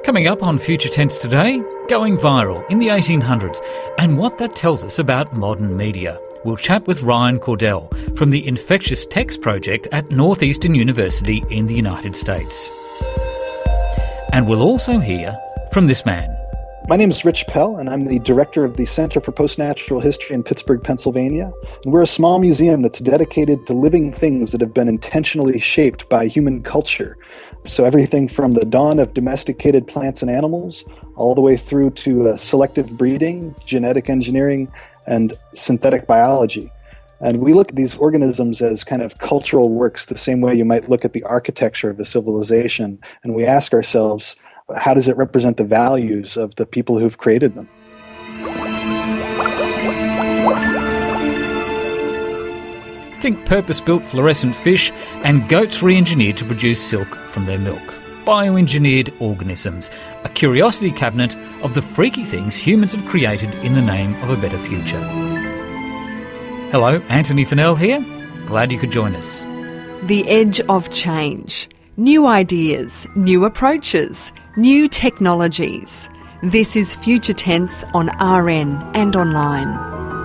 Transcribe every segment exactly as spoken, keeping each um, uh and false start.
Coming up on Future Tense today, going viral in the eighteen hundreds and what that tells us about modern media. We'll chat with Ryan Cordell from the Infectious Text Project at Northeastern University in the United States. And we'll also hear from this man. My name is Rich Pell, and I'm the director of the Center for Postnatural History in Pittsburgh, Pennsylvania. And we're a small museum that's dedicated to living things that have been intentionally shaped by human culture. So everything from the dawn of domesticated plants and animals, all the way through to uh, selective breeding, genetic engineering, and synthetic biology. And we look at these organisms as kind of cultural works the same way you might look at the architecture of a civilization. And we ask ourselves, how does it represent the values of the people who've created them? Think purpose-built fluorescent fish and goats re-engineered to produce silk from their milk. Bioengineered organisms, a curiosity cabinet of the freaky things humans have created in the name of a better future. Hello, Anthony Fennell here. Glad you could join us. The edge of change. New ideas, new approaches, new technologies. This is Future Tense on R N and online.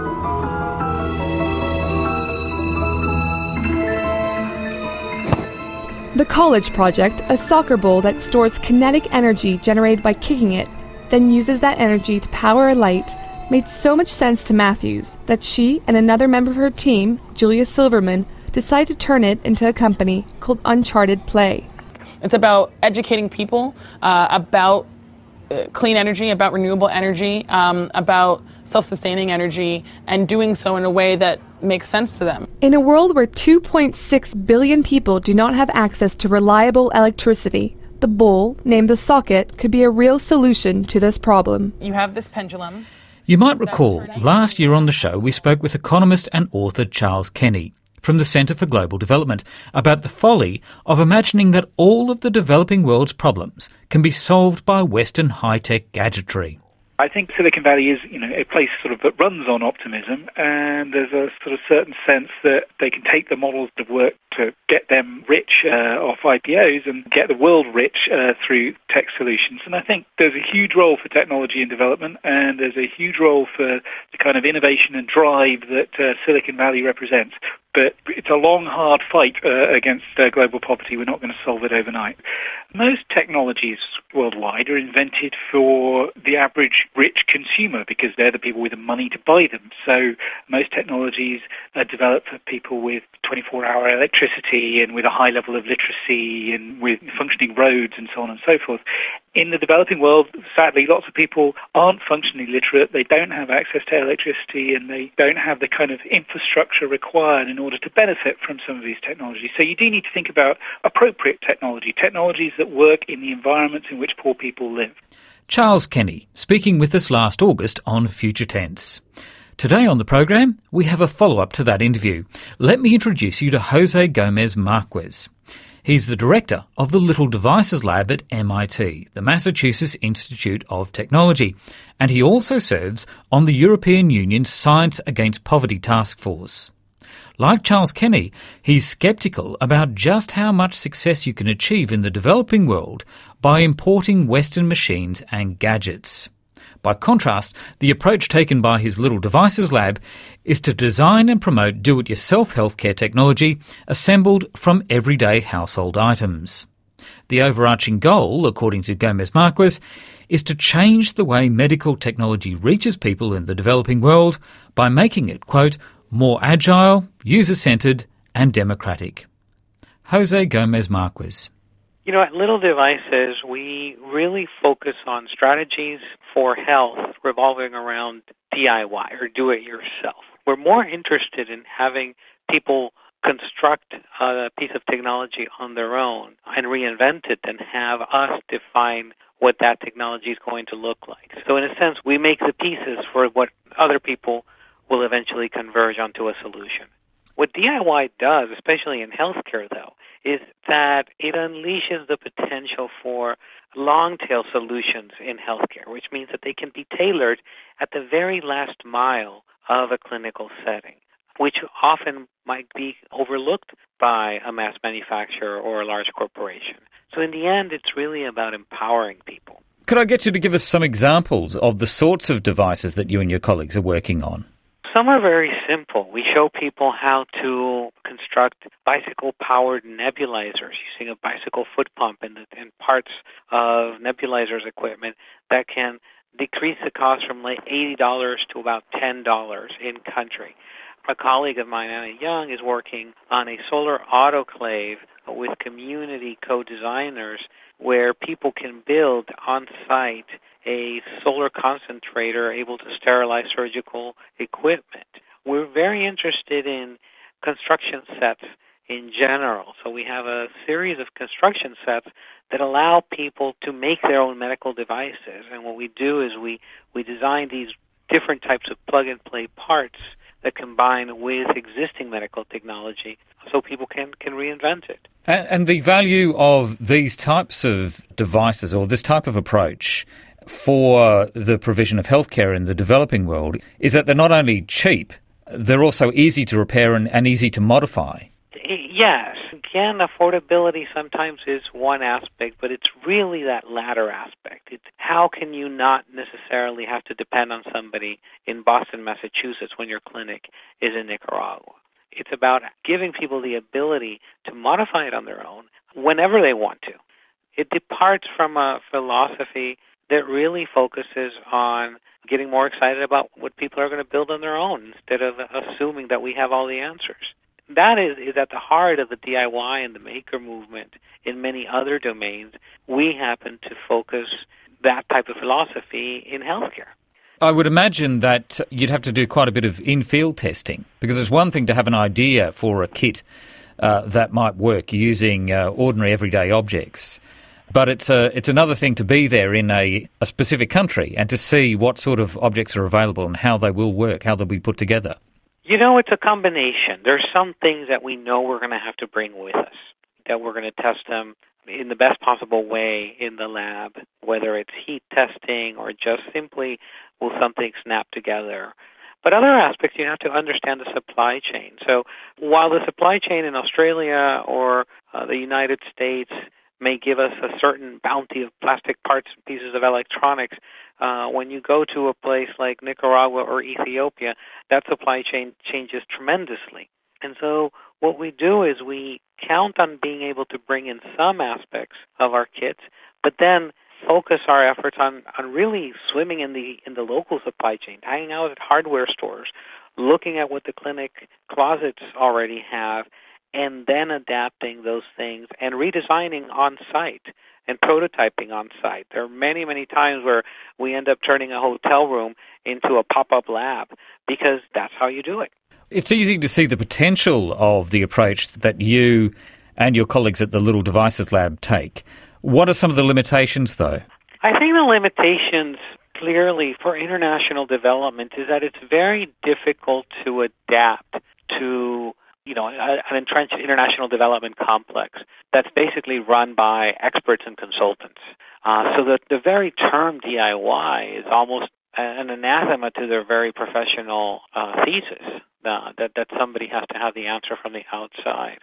The College Project, a soccer ball that stores kinetic energy generated by kicking it, then uses that energy to power a light, made so much sense to Matthews that she and another member of her team, Julia Silverman, decided to turn it into a company called Uncharted Play. It's about educating people uh, about uh, clean energy, about renewable energy, um, about self-sustaining energy, and doing so in a way that makes sense to them. In a world where two point six billion people do not have access to reliable electricity, the bowl, named the socket, could be a real solution to this problem. You have this pendulum. You might recall, last year on the show we spoke with economist and author Charles Kenny from the Centre for Global Development about the folly of imagining that all of the developing world's problems can be solved by Western high-tech gadgetry. I think Silicon Valley is, you know, a place sort of that runs on optimism, and there's a sort of certain sense that they can take the models that work to get them rich uh, off I P Os and get the world rich uh, through tech solutions. And I think there's a huge role for technology and development, and there's a huge role for the kind of innovation and drive that uh, Silicon Valley represents. But it's a long, hard fight uh, against uh, global poverty. We're not going to solve it overnight. Most technologies worldwide are invented for the average rich consumer because they're the people with the money to buy them. So most technologies are developed for people with twenty-four hour electricity and with a high level of literacy and with functioning roads and so on and so forth. In the developing world, sadly, lots of people aren't functionally literate. They don't have access to electricity, and they don't have the kind of infrastructure required in order to benefit from some of these technologies. So you do need to think about appropriate technology, technologies that work in the environments in which poor people live. Charles Kenny, speaking with us last August on Future Tense. Today on the program, we have a follow-up to that interview. Let me introduce you to Jose Gomez Marquez. He's the director of the Little Devices Lab at M I T, the Massachusetts Institute of Technology, and he also serves on the European Union's Science Against Poverty Task Force. Like Charles Kenny, he's sceptical about just how much success you can achieve in the developing world by importing Western machines and gadgets. By contrast, the approach taken by his Little Devices Lab is to design and promote do-it-yourself healthcare technology assembled from everyday household items. The overarching goal, according to Gomez Marquez, is to change the way medical technology reaches people in the developing world by making it, quote, more agile, user-centred and democratic. Jose Gomez Marquez. You know, at Little Devices, we really focus on strategies for health revolving around D I Y, or do-it-yourself. We're more interested in having people construct a piece of technology on their own and reinvent it and have us define what that technology is going to look like. So in a sense, we make the pieces for what other people will eventually converge onto a solution. What D I Y does, especially in healthcare, though, is that it unleashes the potential for long-tail solutions in healthcare, which means that they can be tailored at the very last mile of a clinical setting, which often might be overlooked by a mass manufacturer or a large corporation. So in the end, it's really about empowering people. Could I get you to give us some examples of the sorts of devices that you and your colleagues are working on? Some are very simple. We show people how to construct bicycle-powered nebulizers using a bicycle foot pump and, and parts of nebulizers equipment that can decrease the cost from like eighty dollars to about ten dollars in country. A colleague of mine, Anna Young, is working on a solar autoclave with community co-designers where people can build on-site a solar concentrator able to sterilize surgical equipment. We're very interested in construction sets in general. So we have a series of construction sets that allow people to make their own medical devices. And what we do is we, we design these different types of plug-and-play parts that combine with existing medical technology so people can, can reinvent it. And, and the value of these types of devices or this type of approach for the provision of healthcare in the developing world is that they're not only cheap, they're also easy to repair and, and easy to modify. Yes. Again, affordability sometimes is one aspect, but it's really that latter aspect. It's how can you not necessarily have to depend on somebody in Boston, Massachusetts when your clinic is in Nicaragua. It's about giving people the ability to modify it on their own whenever they want to. It departs from a philosophy that really focuses on getting more excited about what people are going to build on their own instead of assuming that we have all the answers. That is, is at the heart of the D I Y and the maker movement in many other domains. We happen to focus that type of philosophy in healthcare. I would imagine that you'd have to do quite a bit of in-field testing, because it's one thing to have an idea for a kit uh, that might work using uh, ordinary everyday objects, but it's a, it's another thing to be there in a, a specific country and to see what sort of objects are available and how they will work, how they'll be put together. You know, it's a combination. There's some things that we know we're going to have to bring with us, that we're going to test them in the best possible way in the lab, whether it's heat testing or just simply will something snap together. But other aspects, you have to understand the supply chain. So while the supply chain in Australia or uh, the United States may give us a certain bounty of plastic parts and pieces of electronics, uh, when you go to a place like Nicaragua or Ethiopia, that supply chain changes tremendously. And so what we do is we count on being able to bring in some aspects of our kits, but then focus our efforts on, on really swimming in the in the local supply chain, hanging out at hardware stores, looking at what the clinic closets already have, and then adapting those things and redesigning on-site and prototyping on-site. There are many, many times where we end up turning a hotel room into a pop-up lab because that's how you do it. It's easy to see the potential of the approach that you and your colleagues at the Little Devices Lab take. What are some of the limitations, though? I think the limitations, clearly, for international development is that it's very difficult to adapt to, you know, an entrenched international development complex that's basically run by experts and consultants. Uh, so the, the very term D I Y is almost an anathema to their very professional uh, thesis, uh, that, that somebody has to have the answer from the outside.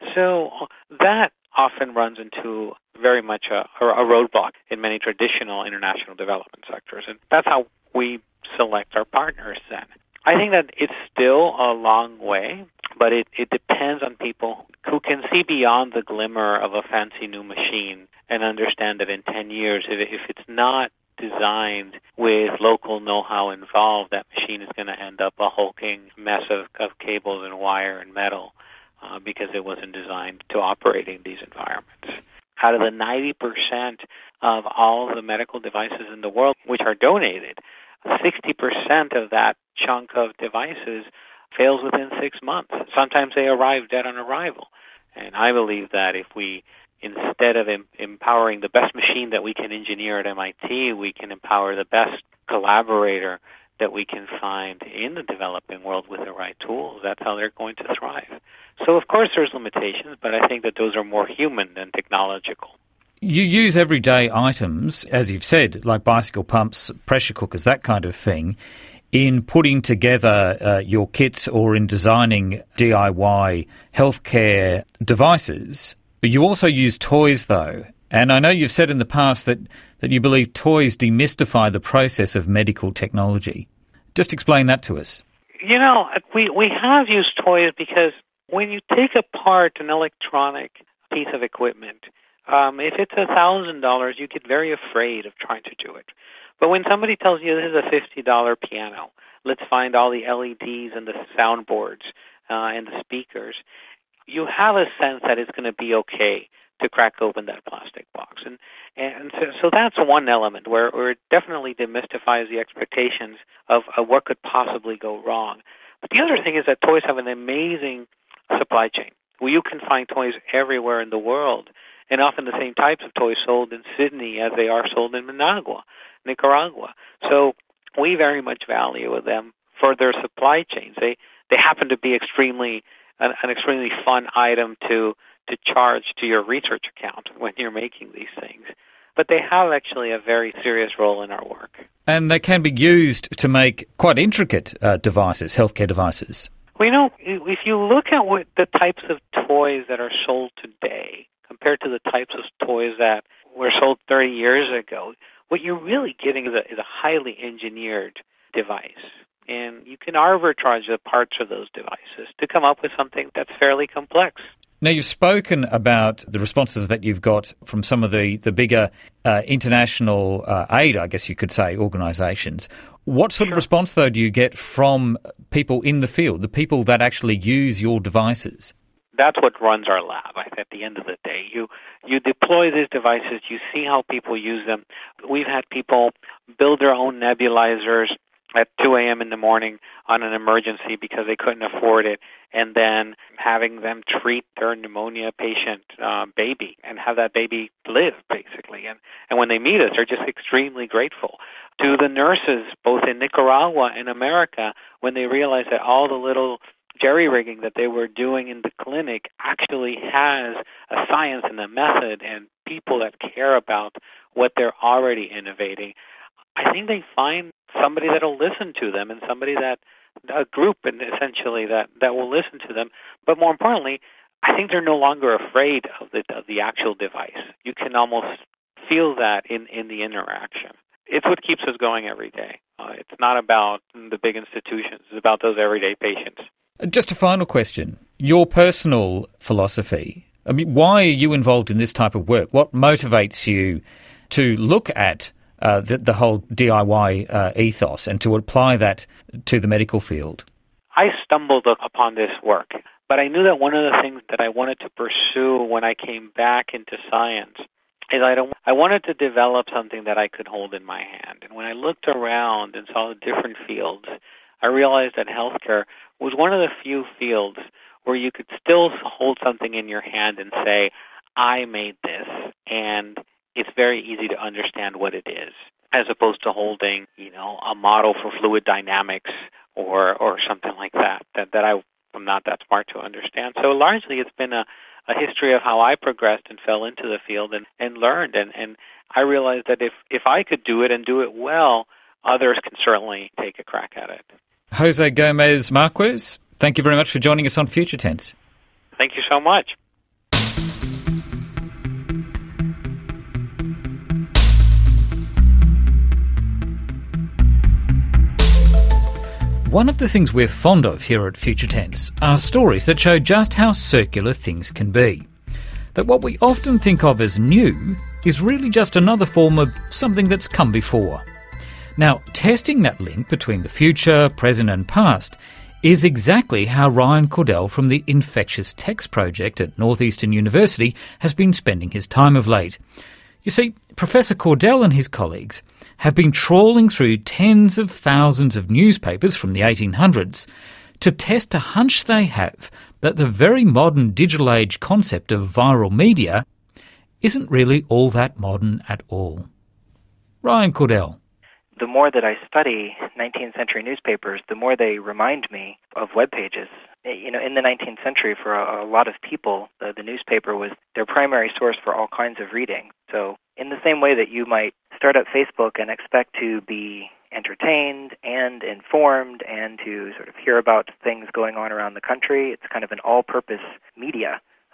So that often runs into very much a, a roadblock in many traditional international development sectors. And that's how we select our partners then. I think that it's still a long way, but it, it depends on people who can see beyond the glimmer of a fancy new machine and understand that in ten years, if, if it's not designed with local know-how involved, that machine is going to end up a hulking mess of, of cables and wire and metal uh, because it wasn't designed to operate in these environments. Out of the ninety percent of all of the medical devices in the world which are donated, sixty percent of that chunk of devices fails within six months. Sometimes they arrive dead on arrival. And I believe that if we, instead of em- empowering the best machine that we can engineer at M I T, we can empower the best collaborator that we can find in the developing world with the right tools. That's how they're going to thrive. So, of course, there's limitations, but I think that those are more human than technological. You use everyday items, as you've said, like bicycle pumps, pressure cookers, that kind of thing, in putting together uh, your kits or in designing D I Y healthcare devices. But you also use toys, though. And I know you've said in the past that, that you believe toys demystify the process of medical technology. Just explain that to us. You know, we, we have used toys because when you take apart an electronic piece of equipment, um, if it's one thousand dollars, you get very afraid of trying to do it. But when somebody tells you this is a fifty dollars piano, let's find all the L E Ds and the soundboards uh, and the speakers, you have a sense that it's going to be okay to crack open that plastic box. And and so, so that's one element where, where it definitely demystifies the expectations of, of what could possibly go wrong. But the other thing is that toys have an amazing supply chain, where you can find toys everywhere in the world, and often the same types of toys sold in Sydney as they are sold in Managua, Nicaragua. So we very much value them for their supply chains. They they happen to be extremely an, an extremely fun item to to charge to your research account when you're making these things. But they have actually a very serious role in our work. And they can be used to make quite intricate uh, devices, healthcare devices. Well, you know, if you look at what the types of toys that are sold today compared to the types of toys that were sold thirty years ago, what you're really getting is a, is a highly engineered device. And you can arbitrage the parts of those devices to come up with something that's fairly complex. Now, you've spoken about the responses that you've got from some of the, the bigger uh, international uh, aid, I guess you could say, organisations. What sort Sure. of response, though, do you get from people in the field, the people that actually use your devices? That's what runs our lab. At the end of the day, you you deploy these devices, you see how people use them. We've had people build their own nebulizers at two a.m. in the morning on an emergency because they couldn't afford it, and then having them treat their pneumonia patient uh, baby and have that baby live, basically. And, and when they meet us, they're just extremely grateful. To the nurses, both in Nicaragua and America, when they realize that all the little jerry-rigging that they were doing in the clinic actually has a science and a method and people that care about what they're already innovating, I think they find somebody that will listen to them and somebody that, a group and essentially that, that will listen to them. But more importantly, I think they're no longer afraid of the, of the actual device. You can almost feel that in, in the interaction. It's what keeps us going every day. Uh, it's not about the big institutions. It's about those everyday patients. Just a final question. Your personal philosophy, I mean, why are you involved in this type of work? What motivates you to look at uh, the, the whole D I Y uh, ethos and to apply that to the medical field? I stumbled upon this work, but I knew that one of the things that I wanted to pursue when I came back into science is I, don't, I wanted to develop something that I could hold in my hand. And when I looked around and saw the different fields, I realized that healthcare was one of the few fields where you could still hold something in your hand and say, I made this, and it's very easy to understand what it is, as opposed to holding, you know, a model for fluid dynamics or or something like that, that, that I, I'm not that smart to understand. So largely it's been a, a history of how I progressed and fell into the field and, and learned, and, and I realized that if, if I could do it and do it well, others can certainly take a crack at it. Jose Gomez Marquez, thank you very much for joining us on Future Tense. Thank you so much. One of the things we're fond of here at Future Tense are stories that show just how circular things can be. That what we often think of as new is really just another form of something that's come before. Now, testing that link between the future, present and past is exactly how Ryan Cordell from the Infectious Text Project at Northeastern University has been spending his time of late. You see, Professor Cordell and his colleagues have been trawling through tens of thousands of newspapers from the eighteen hundreds to test a hunch they have that the very modern digital age concept of viral media isn't really all that modern at all. Ryan Cordell. The more that I study nineteenth century newspapers, the more they remind me of web pages. You know, in the nineteenth century, for a, a lot of people, the, the newspaper was their primary source for all kinds of reading. So in the same way that you might start up Facebook and expect to be entertained and informed and to sort of hear about things going on around the country, it's kind of an all-purpose media.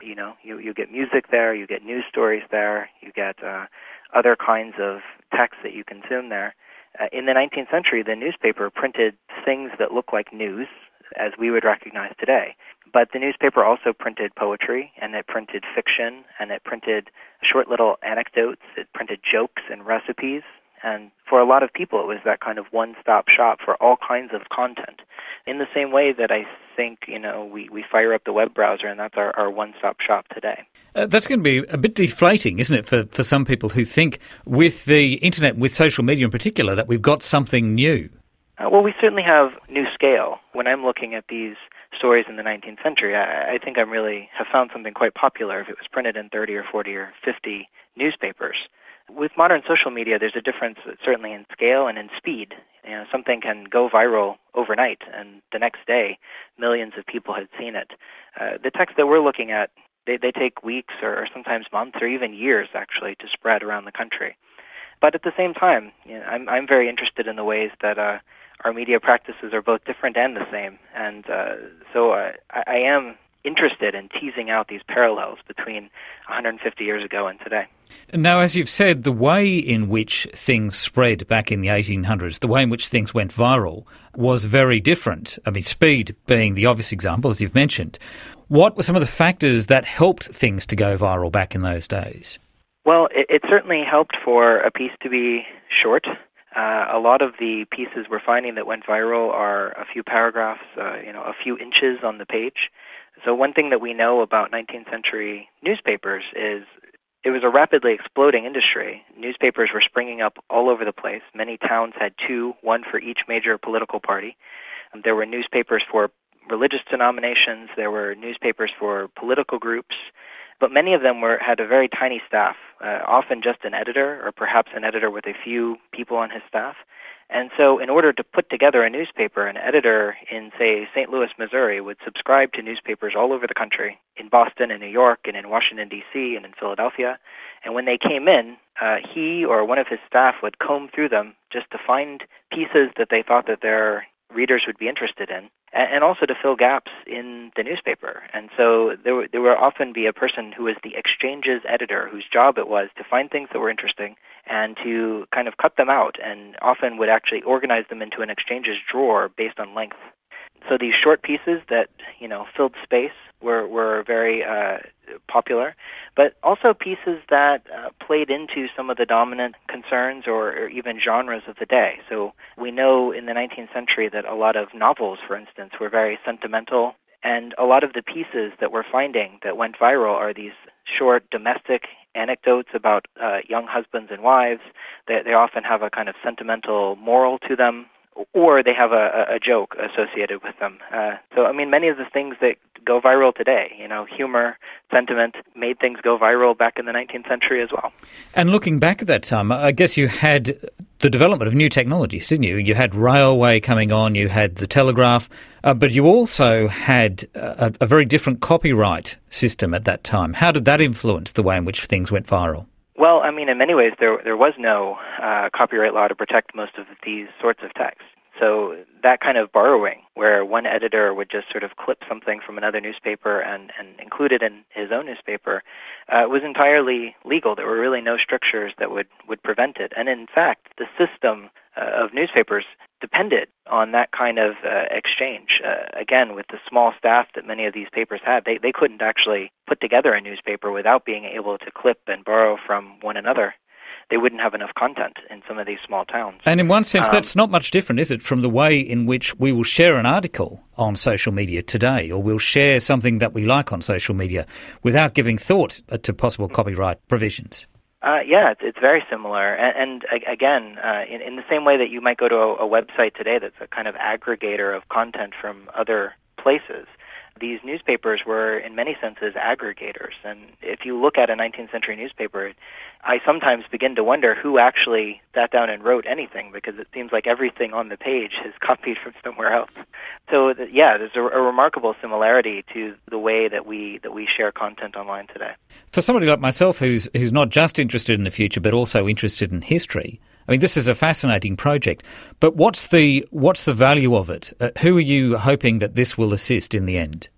You know, you, you get music there, you get news stories there, you get uh, other kinds of text that you consume there. Uh, in the nineteenth century, the newspaper printed things that look like news, as we would recognize today. But the newspaper also printed poetry, and it printed fiction, and it printed short little anecdotes, it printed jokes and recipes. And for a lot of people, it was that kind of one-stop shop for all kinds of content. In the same way that I think, you know, we, we fire up the web browser and that's our, our one-stop shop today. Uh, that's going to be a bit deflating, isn't it, for, for some people who think with the internet, with social media in particular, that we've got something new? Uh, well, we certainly have new scale. When I'm looking at these stories in the nineteenth century, I, I think I'm really have found something quite popular if it was printed in thirty or forty or fifty newspapers. With modern social media, there's a difference certainly in scale and in speed. You know, something can go viral overnight, and the next day, millions of people had seen it. Uh, the text that we're looking at, they, they take weeks or, or sometimes months or even years, actually, to spread around the country. But at the same time, you know, I'm, I'm very interested in the ways that uh, our media practices are both different and the same. And uh, so uh, I, I am interested in teasing out these parallels between one hundred fifty years ago and today. Now, as you've said, the way in which things spread back in the eighteen hundreds, the way in which things went viral, was very different. I mean, speed being the obvious example, as you've mentioned. What were some of the factors that helped things to go viral back in those days? Well, it, it certainly helped for a piece to be short. Uh, a lot of the pieces we're finding that went viral are a few paragraphs, uh, you know, a few inches on the page. So one thing that we know about nineteenth century newspapers is it was a rapidly exploding industry. Newspapers were springing up all over the place. Many towns had two, one for each major political party. Um, there were newspapers for religious denominations. There were newspapers for political groups. But many of them were had a very tiny staff, uh, often just an editor or perhaps an editor with a few people on his staff. And so in order to put together a newspaper, an editor in, say, Saint Louis, Missouri, would subscribe to newspapers all over the country, in Boston and New York and in Washington, D C and in Philadelphia. And when they came in, uh, he or one of his staff would comb through them just to find pieces that they thought that their readers would be interested in, and also to fill gaps in the newspaper. And so there, w- there would often be a person who was the exchanges editor, whose job it was to find things that were interesting and to kind of cut them out, and often would actually organize them into an exchanges drawer based on length. So these short pieces that, you know, filled space were, were very uh, popular, but also pieces that uh, played into some of the dominant concerns or, or even genres of the day. So we know in the nineteenth century that a lot of novels, for instance, were very sentimental, and a lot of the pieces that we're finding that went viral are these short domestic anecdotes about uh, young husbands and wives. They, they often have a kind of sentimental moral to them, or they have a, a joke associated with them. Uh, so, I mean, many of the things that go viral today, you know, humor, sentiment, made things go viral back in the nineteenth century as well. And looking back at that time, I guess you had the development of new technologies, didn't you? You had railway coming on, you had the telegraph, uh, but you also had a, a very different copyright system at that time. How did that influence the way in which things went viral? Well, I mean, in many ways, there there was no uh, copyright law to protect most of these sorts of texts. So that kind of borrowing, where one editor would just sort of clip something from another newspaper and, and include it in his own newspaper, uh, was entirely legal. There were really no strictures that would, would prevent it. And in fact, the system uh, of newspapers depended on that kind of uh, exchange. Uh, again, with the small staff that many of these papers had, they, they couldn't actually put together a newspaper without being able to clip and borrow from one another. They wouldn't have enough content in some of these small towns. And in one sense, um, that's not much different, is it, from the way in which we will share an article on social media today, or we'll share something that we like on social media without giving thought to possible copyright provisions? Uh, yeah, it's, it's very similar. And, and again, uh, in, in the same way that you might go to a, a website today that's a kind of aggregator of content from other places, these newspapers were, in many senses, aggregators. And if you look at a nineteenth century newspaper, I sometimes begin to wonder who actually sat down and wrote anything, because it seems like everything on the page is copied from somewhere else. So, yeah, there's a, a remarkable similarity to the way that we that we share content online today. For somebody like myself who's who's not just interested in the future but also interested in history, I mean, this is a fascinating project. But what's the what's the value of it? Uh, who are you hoping that this will assist in the end?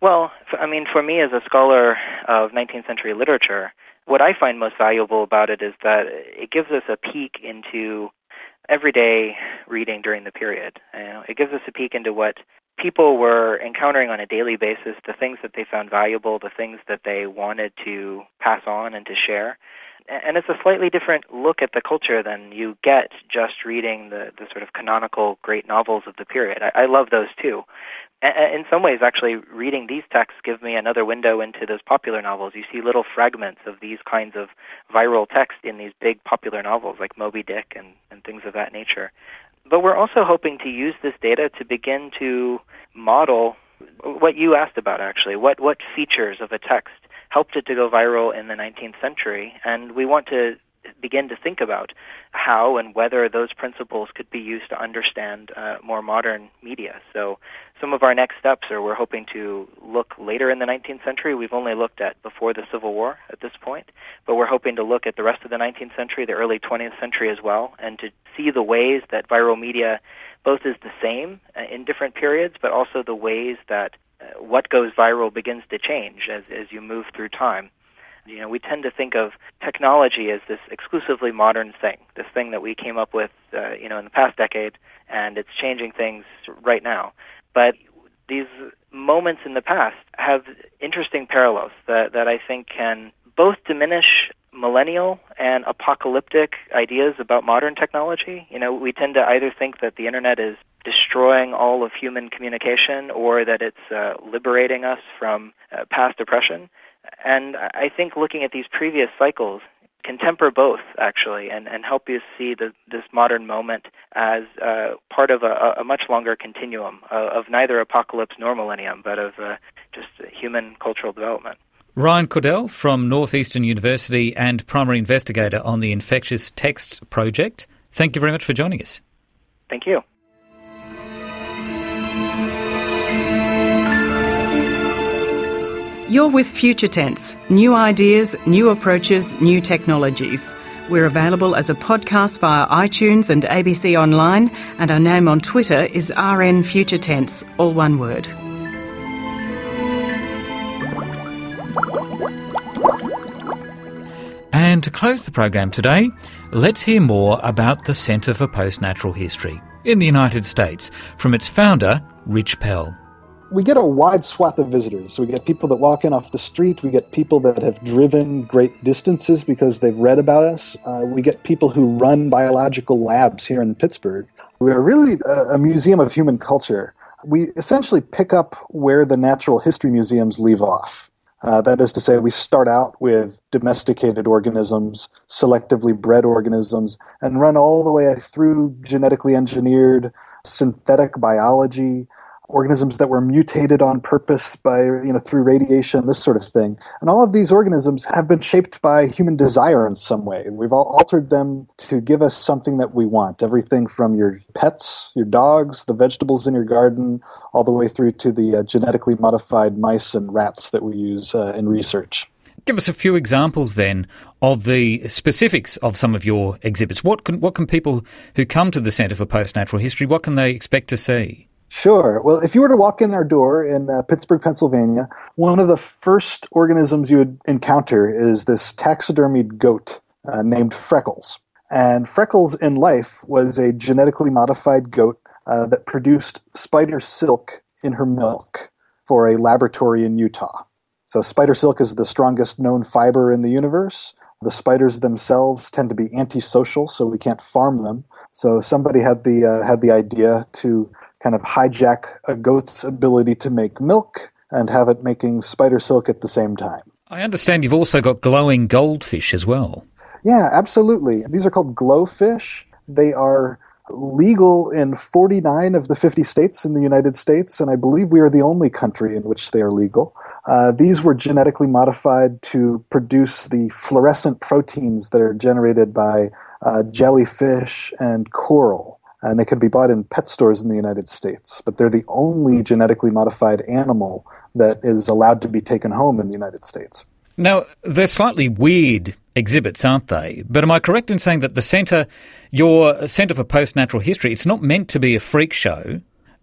Well, I mean, for me as a scholar of nineteenth century literature, what I find most valuable about it is that it gives us a peek into everyday reading during the period. You know, it gives us a peek into what people were encountering on a daily basis, the things that they found valuable, the things that they wanted to pass on and to share. And it's a slightly different look at the culture than you get just reading the, the sort of canonical great novels of the period. I, I love those too. And in some ways, actually, reading these texts give me another window into those popular novels. You see little fragments of these kinds of viral text in these big popular novels like Moby Dick and, and things of that nature. But we're also hoping to use this data to begin to model what you asked about, actually. What, what features of a text helped it to go viral in the nineteenth century? And we want to begin to think about how and whether those principles could be used to understand uh, more modern media. So some of our next steps are we're hoping to look later in the nineteenth century. We've only looked at before the Civil War at this point, but we're hoping to look at the rest of the nineteenth century, the early twentieth century as well, and to see the ways that viral media both is the same uh, in different periods, but also the ways that uh, what goes viral begins to change as, as you move through time. You know, we tend to think of technology as this exclusively modern thing, this thing that we came up with, uh, you know, in the past decade, and it's changing things right now. But these moments in the past have interesting parallels that, that I think can both diminish millennial and apocalyptic ideas about modern technology. You know, we tend to either think that the internet is destroying all of human communication or that it's uh, liberating us from uh, past oppression. And I think looking at these previous cycles can temper both, actually, and, and help you see the, this modern moment as uh, part of a, a much longer continuum of, of neither apocalypse nor millennium, but of uh, just human cultural development. Ryan Cordell from Northeastern University and primary investigator on the Infectious Text Project. Thank you very much for joining us. Thank you. You're with Future Tense. New ideas, new approaches, new technologies. We're available as a podcast via iTunes and A B C Online, and our name on Twitter is R N Future Tense, all one word. And to close the program today, let's hear more about the Centre for Postnatural History in the United States from its founder, Rich Pell. We get a wide swath of visitors. So we get people that walk in off the street. We get people that have driven great distances because they've read about us. Uh, we get people who run biological labs here in Pittsburgh. We're really a, a museum of human culture. We essentially pick up where the natural history museums leave off. Uh, that is to say, we start out with domesticated organisms, selectively bred organisms, and run all the way through genetically engineered synthetic biology, organisms that were mutated on purpose by, you know, through radiation, this sort of thing. And all of these organisms have been shaped by human desire in some way. We've all altered them to give us something that we want. Everything from your pets, your dogs, the vegetables in your garden, all the way through to the uh, genetically modified mice and rats that we use uh, in research. Give us a few examples then of the specifics of some of your exhibits. What can, what can people who come to the Centre for Postnatural History, what can they expect to see? Sure. Well, if you were to walk in our door in uh, Pittsburgh, Pennsylvania, one of the first organisms you would encounter is this taxidermied goat uh, named Freckles. And Freckles in life was a genetically modified goat uh, that produced spider silk in her milk for a laboratory in Utah. So spider silk is the strongest known fiber in the universe. The spiders themselves tend to be antisocial, so we can't farm them. So somebody had the uh, had the idea to kind of hijack a goat's ability to make milk and have it making spider silk at the same time. I understand you've also got glowing goldfish as well. Yeah, absolutely. These are called glowfish. They are legal in forty-nine of the fifty states in the United States, and I believe we are the only country in which they are legal. Uh, these were genetically modified to produce the fluorescent proteins that are generated by uh, jellyfish and coral. And they can be bought in pet stores in the United States. But they're the only genetically modified animal that is allowed to be taken home in the United States. Now, they're slightly weird exhibits, aren't they? But am I correct in saying that the Centre, your Centre for Postnatural History, it's not meant to be a freak show?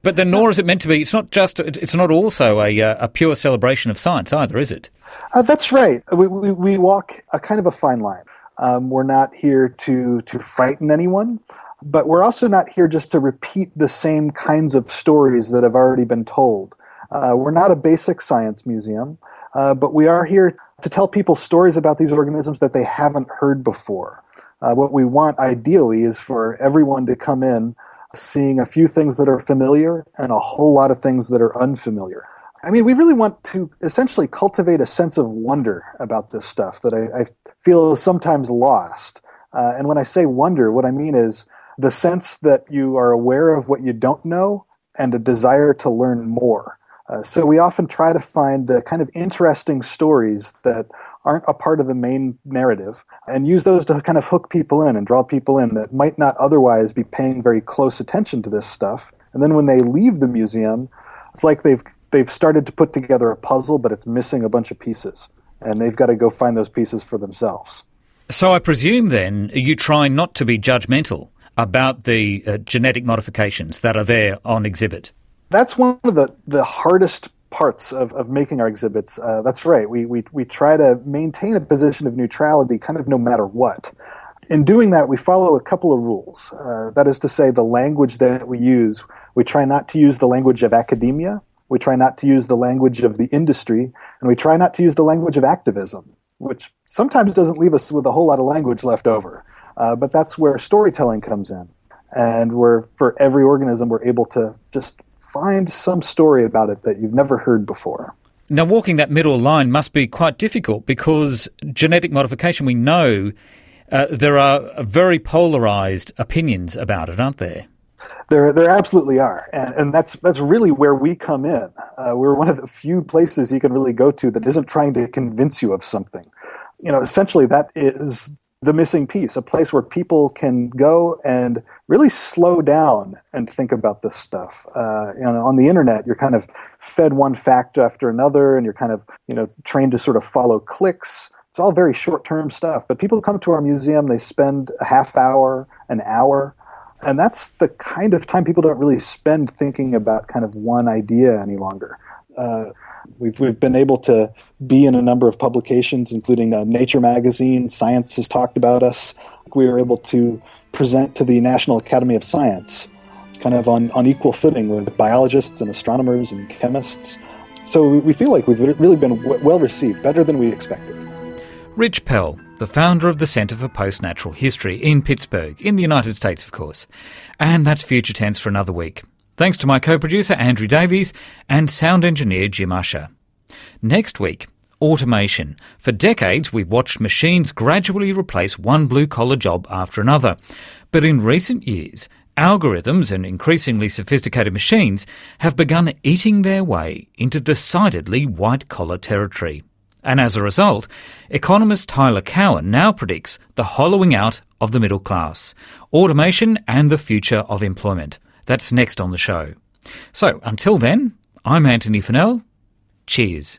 But then nor is it meant to be, it's not just, it's not also a, a pure celebration of science either, is it? Uh, that's right. We, we, we walk a kind of a fine line. Um, we're not here to, to frighten anyone, but we're also not here just to repeat the same kinds of stories that have already been told. Uh, we're not a basic science museum, uh, but we are here to tell people stories about these organisms that they haven't heard before. Uh, what we want ideally is for everyone to come in seeing a few things that are familiar and a whole lot of things that are unfamiliar. I mean, we really want to essentially cultivate a sense of wonder about this stuff that I, I feel is sometimes lost. Uh, and when I say wonder, what I mean is the sense that you are aware of what you don't know and a desire to learn more. Uh, so we often try to find the kind of interesting stories that aren't a part of the main narrative and use those to kind of hook people in and draw people in that might not otherwise be paying very close attention to this stuff. And then when they leave the museum, it's like they've they've started to put together a puzzle, but it's missing a bunch of pieces. And they've got to go find those pieces for themselves. So I presume then you try not to be judgmental about the uh, genetic modifications that are there on exhibit. That's one of the, the hardest parts of, of making our exhibits. Uh, that's right. We, we we try to maintain a position of neutrality kind of no matter what. In doing that, we follow a couple of rules. Uh, that is to say, the language that we use, we try not to use the language of academia, we try not to use the language of the industry, and we try not to use the language of activism, which sometimes doesn't leave us with a whole lot of language left over. Uh, but that's where storytelling comes in. And we're, for every organism, we're able to just find some story about it that you've never heard before. Now, walking that middle line must be quite difficult because genetic modification, we know uh, there are very polarized opinions about it, aren't there? There, there absolutely are, and, and that's that's really where we come in. Uh, we're one of the few places you can really go to that isn't trying to convince you of something. You know, essentially that is the missing piece, a place where people can go and really slow down and think about this stuff. Uh, you know, on the internet, you're kind of fed one fact after another, and you're kind of, you know, trained to sort of follow clicks. It's all very short-term stuff. But people come to our museum, they spend a half hour, an hour, and that's the kind of time people don't really spend thinking about kind of one idea any longer. Uh, We've we've been able to be in a number of publications, including uh, Nature magazine. Science has talked about us. We were able to present to the National Academy of Science, kind of on, on equal footing with biologists and astronomers and chemists. So we, we feel like we've really been w- well received, better than we expected. Rich Pell, the founder of the Centre for Postnatural History in Pittsburgh, in the United States, of course. And that's Future Tense for another week. Thanks to my co-producer Andrew Davies and sound engineer Jim Usher. Next week, automation. For decades, we've watched machines gradually replace one blue-collar job after another. But in recent years, algorithms and increasingly sophisticated machines have begun eating their way into decidedly white-collar territory. And as a result, economist Tyler Cowen now predicts the hollowing out of the middle class, automation and the future of employment. That's next on the show. So, until then, I'm Anthony Fennell. Cheers.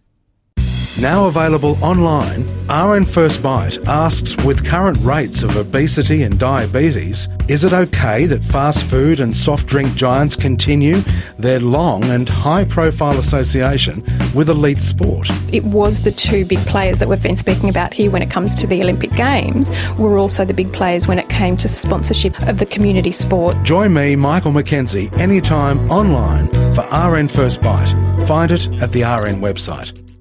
Now available online, R N First Bite asks, with current rates of obesity and diabetes, is it okay that fast food and soft drink giants continue their long and high-profile association with elite sport? It was the two big players that we've been speaking about here when it comes to the Olympic Games, were also the big players when it came to sponsorship of the community sport. Join me, Michael McKenzie, anytime online for R N First Bite. Find it at the R N website.